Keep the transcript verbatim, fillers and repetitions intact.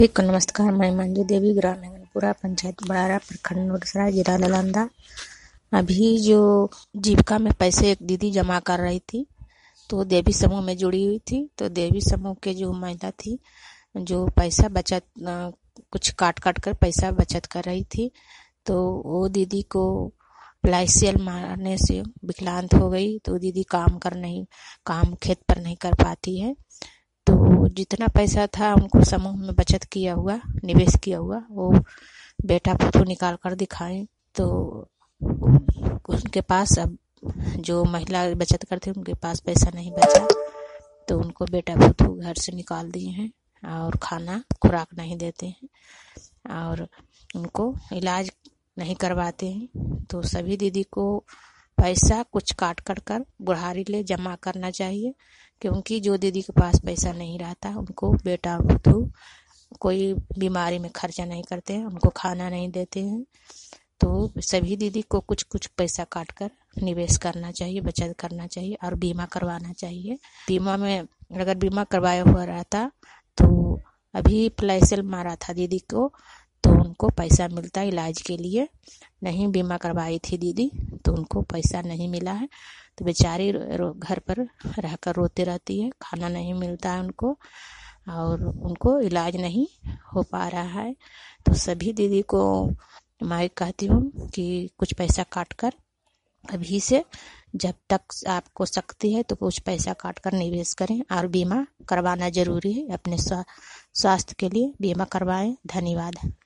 ठीक नमस्कार। मैं मंजू देवी, ग्राम हेंगनपुरा, पंचायत बड़ारा, प्रखंड नोडसराय, जिला नालंदा। अभी जो जीविका में पैसे एक दीदी जमा कर रही थी, तो देवी समूह में जुड़ी हुई थी। तो देवी समूह के जो महिला थी, जो पैसा बचत कुछ काट काट कर पैसा बचत कर रही थी, तो वो दीदी को लाइसियल मारने से विकलांत हो गई। तो दीदी काम कर नहीं काम खेत पर नहीं कर पाती है। तो जितना पैसा था उनको समूह में बचत किया हुआ, निवेश किया हुआ, वो बेटा फोटो निकाल कर दिखाएं, तो उनके पास अब जो महिला बचत करते उनके पास पैसा नहीं बचा। तो उनको बेटा फोटो घर से निकाल दिए हैं और खाना खुराक नहीं देते हैं और उनको इलाज नहीं करवाते हैं। तो सभी दीदी को पैसा कुछ काट कर कर बुढ़ारी ले जमा करना चाहिए, क्योंकि जो दीदी के पास पैसा नहीं रहता उनको बेटा बुद्धू कोई बीमारी में खर्चा नहीं करते हैं, उनको खाना नहीं देते हैं। तो सभी दीदी को कुछ कुछ पैसा काट कर निवेश करना चाहिए, बचत करना चाहिए और बीमा करवाना चाहिए। बीमा में अगर बीमा करवाया हुआ रहता तो अभी प्लाइसियल मारा था दीदी को, तो उनको पैसा मिलता इलाज के लिए। नहीं बीमा करवाई थी दीदी तो उनको पैसा नहीं मिला है। तो बेचारी घर पर रहकर रोते रहती है, खाना नहीं मिलता है उनको और उनको इलाज नहीं हो पा रहा है। तो सभी दीदी को मैं कहती हूँ कि कुछ पैसा काट कर अभी से, जब तक आपको शक्ति है तो कुछ पैसा काट कर निवेश करें और बीमा करवाना जरूरी है। अपने स्वास्थ्य के लिए बीमा करवाएं। धन्यवाद।